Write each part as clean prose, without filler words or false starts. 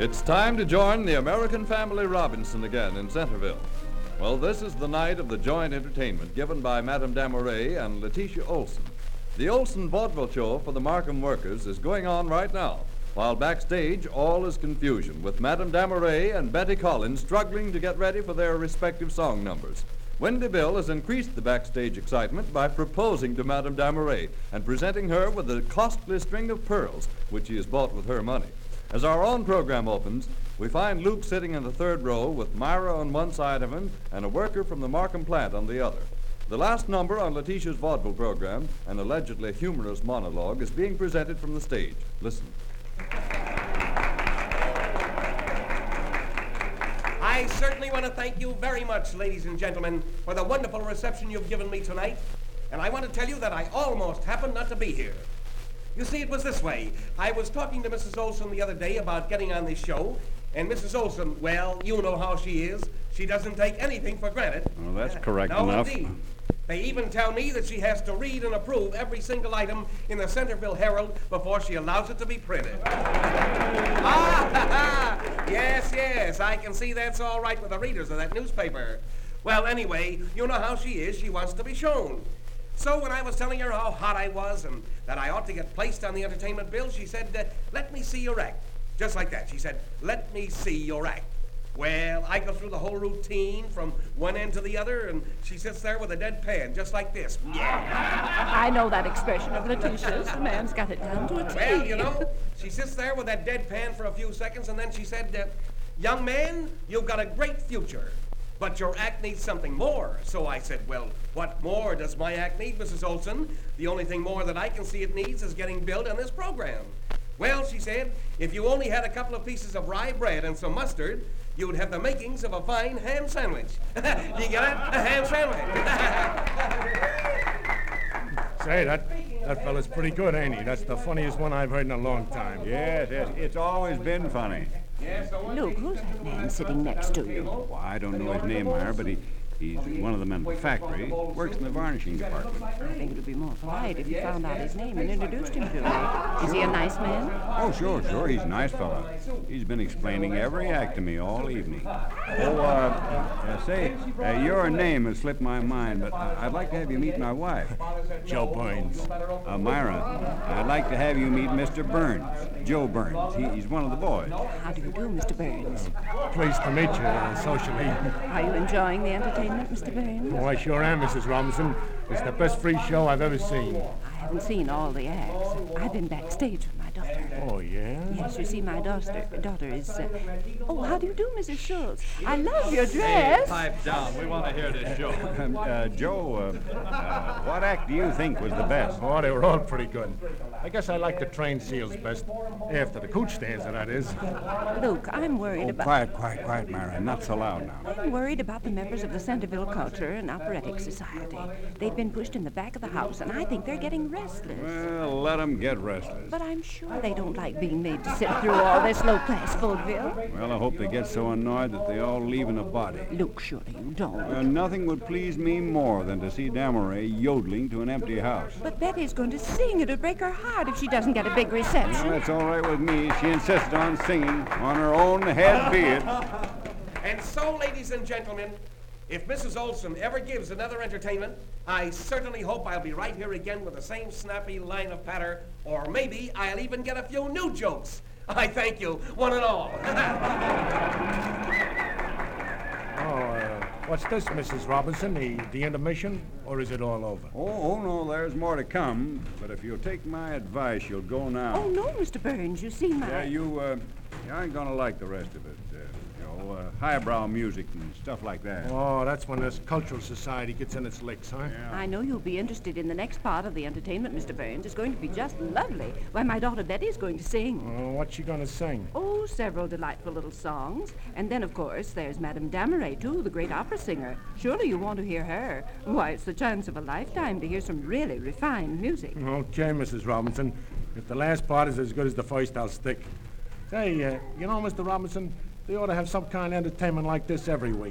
It's time to join the American Family Robinson again in Centerville. Well, this is the night of the joint entertainment given by Madame Damoret and Letitia Olson. The Olson vaudeville show for the Markham workers is going on right now, while backstage all is confusion, with Madame Damoret and Betty Collins struggling to get ready for their respective song numbers. Wendy Bill has increased the backstage excitement by proposing to Madame Damoret and presenting her with a costly string of pearls, which she has bought with her money. As our own program opens, we find Luke sitting in the third row with Myra on one side of him and a worker from the Markham plant on the other. The last number on Letitia's vaudeville program, an allegedly humorous monologue, is being presented from the stage. Listen. I certainly want to thank you very much, ladies and gentlemen, for the wonderful reception you've given me tonight. And I want to tell you that I almost happened not to be here. You see, it was this way. I was talking to Mrs. Olson the other day about getting on this show, and Mrs. Olson, well, you know how she is. She doesn't take anything for granted. Well, that's correct no, enough. Indeed. They even tell me that she has to read and approve every single item in the Centerville Herald before she allows it to be printed. Yes, I can see that's all right with the readers of that newspaper. Well, anyway, you know how she is. She wants to be shown. So when I was telling her how hot I was and that I ought to get placed on the entertainment bill, she said, let me see your act. Just like that. She said, let me see your act. Well, I go through the whole routine from one end to the other, and she sits there with a dead pan, just like this. Yeah. I know that expression of Letitia's. The man's got it down to a T. Well, you know, she sits there with that dead pan for a few seconds, and then she said, young man, you've got a great future. But your act needs something more. So I said, well, what more does my act need, Mrs. Olson? The only thing more that I can see it needs is getting billed on this program. Well, she said, if you only had a couple of pieces of rye bread and some mustard, you would have the makings of a fine ham sandwich. Do you get it? A ham sandwich. Say, that fella's pretty good, ain't he? That's the funniest one I've heard in a long time. Yes, it's always been funny. Luke, who's that man sitting next to you? Well, I don't know his name, Myra, but he's one of the men at the factory. Works in the varnishing department. I think it would be more polite if you found out his name and introduced him to me. Is he a nice man? Oh, sure. He's a nice fella. He's been explaining every act to me all evening. Your name has slipped my mind, but I'd like to have you meet my wife. Joe Burns. Myra, I'd like to have you meet Mr. Burns. Joe Burns. He's one of the boys. How do you do, Mr. Burns? Pleased to meet you, socially. Are you enjoying the entertainment, Mr. Burns? Oh, I sure am, Mrs. Robinson. It's the best free show I've ever seen. I haven't seen all the acts. I've been backstage with my daughter. Oh, yeah? Yes, you see, my daughter is... Oh, how do you do, Mrs. Schultz? I love your dress. Hey, pipe down. We want to hear this show. Joe, what act do you think was the best? Oh, they were all pretty good. I guess I like the train seals best. After the cooch stanza, that is. Luke, I'm worried about... Quiet, Myra. Not so loud now. I'm worried about the members of the Centerville Culture and Operatic Society. They've been pushed in the back of the house, and I think they're getting restless. Well, let them get restless. But I'm sure they don't like being made to sit through all this low-class vaudeville. Well, I hope they get so annoyed that they all leave in a body. Luke, surely you don't. Well, nothing would please me more than to see Damoret yodeling to an empty house. But Betty's going to sing. It would break her heart if she doesn't get a big reception. Well, that's all right with me. She insisted on singing. On her own head be it. And so, ladies and gentlemen, if Mrs. Olson ever gives another entertainment, I certainly hope I'll be right here again with the same snappy line of patter, or maybe I'll even get a few new jokes. I thank you, one and all. What's this, Mrs. Robinson? The intermission? Or is it all over? Oh, no, there's more to come. But if you'll take my advice, you'll go now. Oh, no, Mr. Burns, you see my... Yeah, you ain't gonna like the rest of it. Highbrow music and stuff like that. Oh, that's when this cultural society gets in its licks, huh? Yeah. I know you'll be interested in the next part of the entertainment, Mr. Burns. It's going to be just lovely. Why, my daughter Betty's going to sing. Oh, what's she going to sing? Oh, several delightful little songs. And then, of course, there's Madame Damoret, too, the great opera singer. Surely you want to hear her. Why, it's the chance of a lifetime to hear some really refined music. Okay, Mrs. Robinson. If the last part is as good as the first, I'll stick. Say, you know, Mr. Robinson, they ought to have some kind of entertainment like this every week.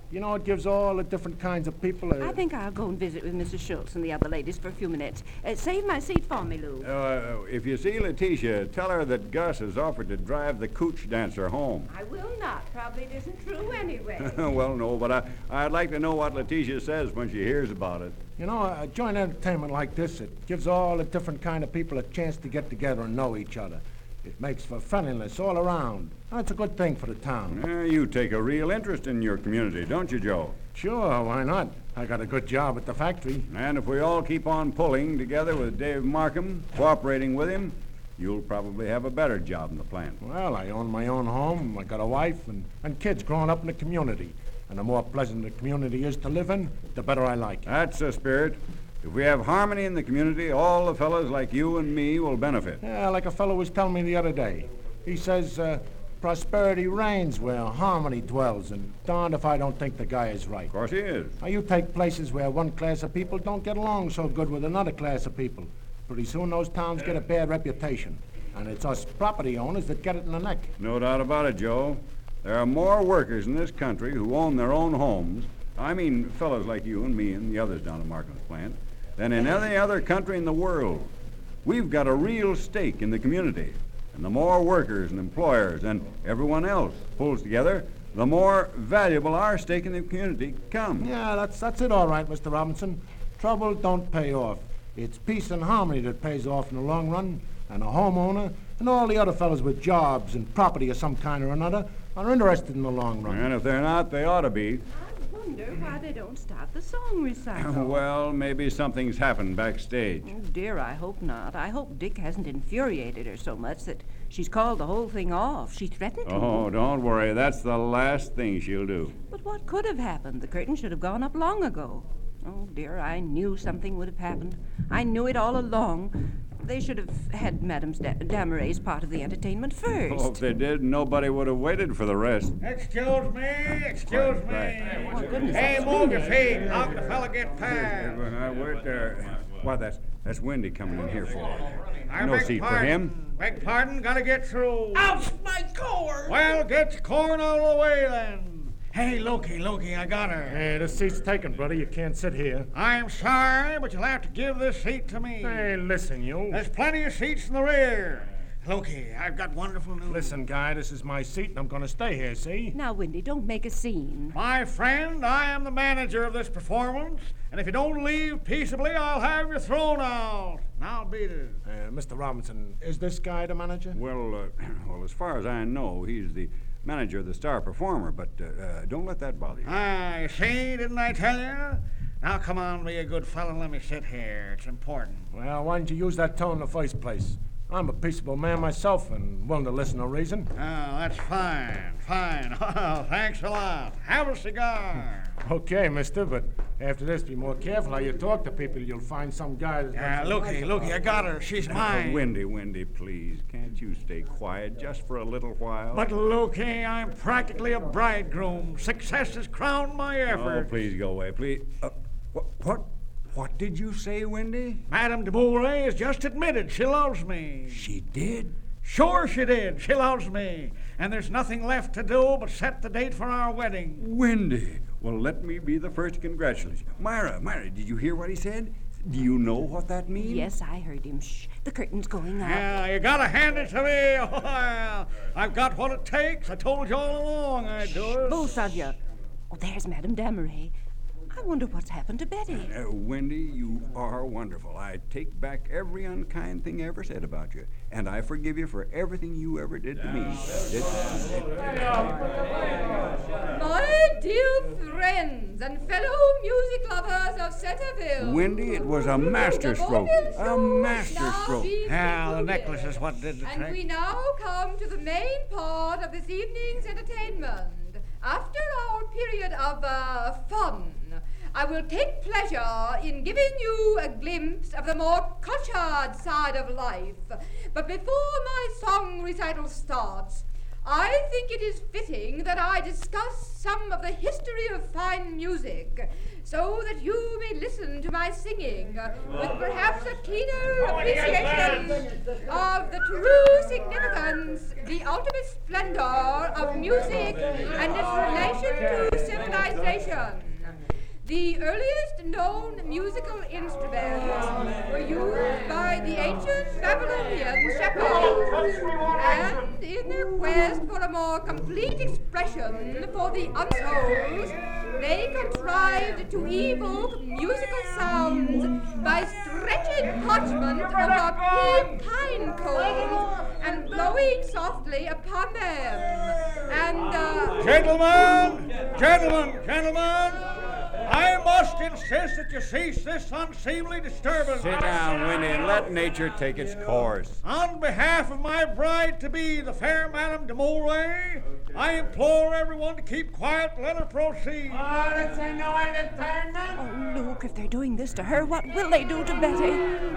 You know, it gives all the different kinds of people I think I'll go and visit with Mrs. Schultz and the other ladies for a few minutes. Save my seat for me, Lou. If you see Letitia, tell her that Gus has offered to drive the cooch dancer home. I will not. Probably it isn't true anyway. Well, no, but I'd like to know what Letitia says when she hears about it. You know, a joint entertainment like this, it gives all the different kind of people a chance to get together and know each other. It makes for friendliness all around. That's a good thing for the town. You take a real interest in your community, don't you, Joe? Sure, why not? I got a good job at the factory. And if we all keep on pulling together with Dave Markham, cooperating with him, you'll probably have a better job in the plant. Well, I own my own home. I got a wife and kids growing up in the community. And the more pleasant the community is to live in, the better I like it. That's the spirit. If we have harmony in the community, all the fellas like you and me will benefit. Yeah, like a fellow was telling me the other day. He says, prosperity reigns where harmony dwells, and darned if I don't think the guy is right. Of course he is. Now, you take places where one class of people don't get along so good with another class of people. Pretty soon those towns get a bad reputation, and it's us property owners that get it in the neck. No doubt about it, Joe. There are more workers in this country who own their own homes, I mean fellows like you and me and the others down at Markham's plant, than in any other country in the world. We've got a real stake in the community. And the more workers and employers and everyone else pulls together, the more valuable our stake in the community becomes. Yeah, that's it all right, Mr. Robinson. Trouble don't pay off. It's peace and harmony that pays off in the long run, and a homeowner and all the other fellows with jobs and property of some kind or another are interested in the long run. And if they're not, they ought to be. I wonder why they don't start the song recital. Well, maybe something's happened backstage. Oh, dear, I hope not. I hope Dick hasn't infuriated her so much that she's called the whole thing off. She threatened to. Oh, don't worry. That's the last thing she'll do. But what could have happened? The curtain should have gone up long ago. Oh, dear, I knew something would have happened. I knew it all along. They should have had Madame Damaray's part of the entertainment first. Oh, if they did, nobody would have waited for the rest. Excuse me. Right. Oh, goodness. Hey, move your feet. How can the fella get past? Wait there. Why, that's Wendy coming in here for. I No beg seat for pardon. him. Beg pardon, gotta get through. Ouch, my corn! Well, get your corn out of the way then. Hey, Loki, I got her. Hey, this seat's taken, brother. You can't sit here. I'm sorry, but you'll have to give this seat to me. Hey, listen, you. There's plenty of seats in the rear. Loki, I've got wonderful news. Listen, guy, this is my seat, and I'm going to stay here, see? Now, Wendy, don't make a scene. My friend, I am the manager of this performance, and if you don't leave peaceably, I'll have you thrown out. Now beat it. Mr. Robinson, is this guy the manager? Well, as far as I know, he's the manager of the star performer, but don't let that bother you. You see, didn't I tell you? Now come on, be a good fellow and let me sit here. It's important. Well, why didn't you use that tone in the first place? I'm a peaceable man myself and willing to listen to reason. Oh, that's fine. Oh, thanks a lot. Have a cigar. Okay, mister, but after this, be more careful how you talk to people. You'll find some guy that's... Look, I got her. She's mine. Wendy, please, can't you stay quiet just for a little while? But, Loki, I'm practically a bridegroom. Success has crowned my Oh, effort. please go away, please. What did you say, Wendy? Madame de Bourret has just admitted she loves me. She did? Sure she did. She loves me. And there's nothing left to do but set the date for our wedding. Wendy. Well, let me be the first to congratulate you. Myra, did you hear what he said? Do you know what that means? Yes, I heard him. Shh, the curtain's going up. Yeah, you gotta hand it to me. Well, I've got what it takes. I told you all along I'd do it. Both of you. Oh, there's Madame Damaray. I wonder what's happened to Betty. Wendy, you are wonderful. I take back every unkind thing I ever said about you, and I forgive you for everything you ever did to me. My dear friends and fellow music lovers of Centerville. Wendy, it was a masterstroke. A masterstroke. Yeah, the necklace is what did the And trick. we now come to the main part of this evening's entertainment. After our period of fun, I will take pleasure in giving you a glimpse of the more cultured side of life. But before my song recital starts, I think it is fitting that I discuss some of the history of fine music, so that you may listen to my singing with perhaps a keener appreciation of the true significance, the ultimate splendor of music and its relation to civilization. station. The earliest known musical instruments were used by the ancient Babylonian shepherds, and in their quest for a more complete expression for the unsouls, they contrived to evoke musical sounds by stretching parchment over pink pine cones and blowing softly upon them. And, Gentlemen! I must insist that you cease this unseemly disturbance. Sit down, Winnie, and let nature take its course. On behalf of my bride-to-be, the fair Madame de Moray, I implore everyone to keep quiet and let her proceed. Oh, this ain't no entertainment. Oh, Luke, if they're doing this to her, what will they do to Betty?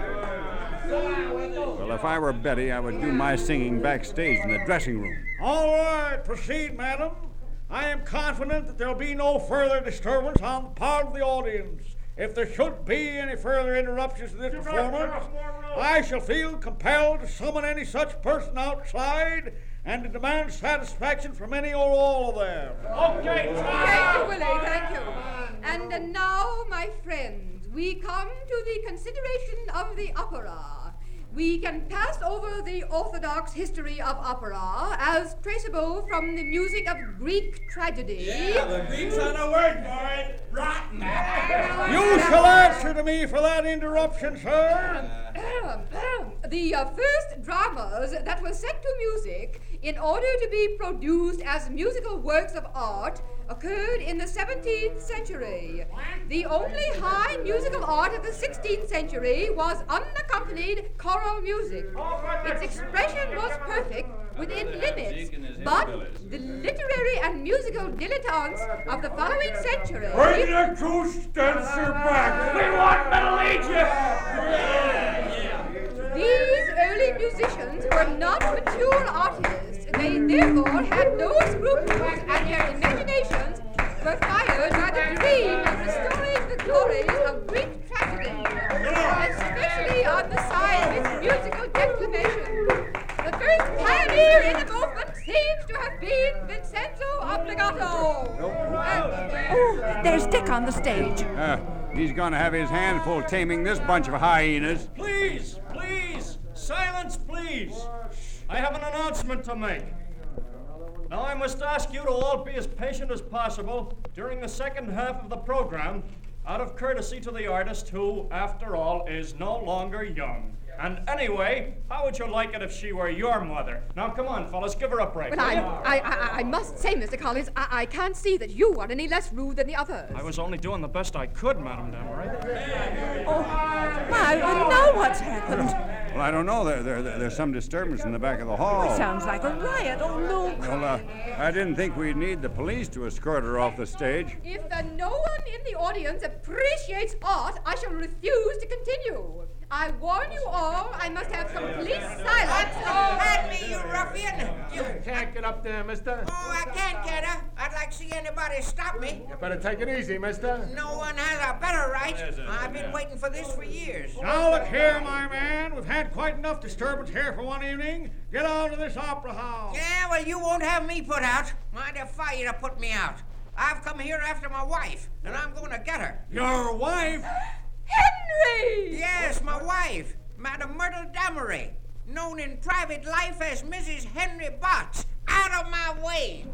Well, if I were Betty, I would do my singing backstage in the dressing room. All right, proceed, madam. I am confident that there'll be no further disturbance on the part of the audience. If there should be any further interruptions to this performance, I shall feel compelled to summon any such person outside and to demand satisfaction from any or all of them. Thank you, Willie, thank you. And now, my friends, we come to the consideration of the opera. We can pass over the orthodox history of opera as traceable from the music of Greek tragedy. Yeah, the Greeks had a word for it. Rotten. You shall answer to me for that interruption, sir. The first dramas that were set to music in order to be produced as musical works of art occurred in the 17th century. The only high musical art of the 16th century was unaccompanied choral music. Its expression was perfect within limits, but the literary and musical dilettantes of the following century... Bring the goose dancer back! We want Middle Egypt! These early musicians were not mature artists. They therefore had no scruples, and their imaginations were fired by the dream of restoring the glories of Greek tragedy, especially on the side of its musical declamation. The first pioneer in the movement seems to have been Vincenzo Obbligato. Oh, there's Dick on the stage. He's gonna have his handful taming this bunch of hyenas. Please! Silence, please! I have an announcement to make. Now, I must ask you to all be as patient as possible during the second half of the program, out of courtesy to the artist who, after all, is no longer young. And anyway, how would you like it if she were your mother? Now, come on, fellas, give her a break. But I must say, Mr. Collins, I can't see that you are any less rude than the others. I was only doing the best I could, Madame Dameray. Oh, my, now what's happened? Well, I don't know. There's some disturbance in the back of the hall. It sounds like a riot. Oh, Luke. Well, I didn't think we'd need the police to escort her off the stage. If no one in the audience appreciates art, I shall refuse to continue. I warn you all, I must have complete silence. Oh, hand me, you ruffian! You can't get up there, mister. Oh, I can't get her. I'd like to see anybody stop me. You better take it easy, mister. No one has a better right. I've been waiting for this for years. Now look here, my man. We've had quite enough disturbance here for one evening. Get out of this opera house. Yeah, well, you won't have me put out. I defy you to put me out. I've come here after my wife, and I'm going to get her. Your wife? Henry! Yes, my wife, Madame Myrtle Dameray, known in private life as Mrs. Henry Botts. Out of my way!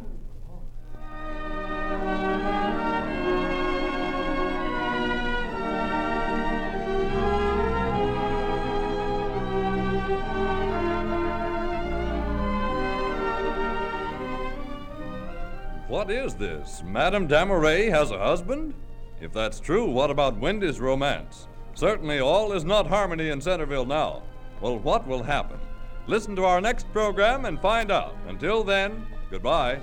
What is this? Madame Dameray has a husband? If that's true, what about Wendy's romance? Certainly all is not harmony in Centerville now. Well, what will happen? Listen to our next program and find out. Until then, goodbye.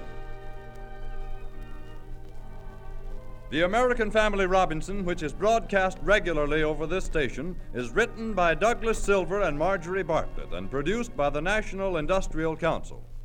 The American Family Robinson, which is broadcast regularly over this station, is written by Douglas Silver and Marjorie Bartlett and produced by the National Industrial Council.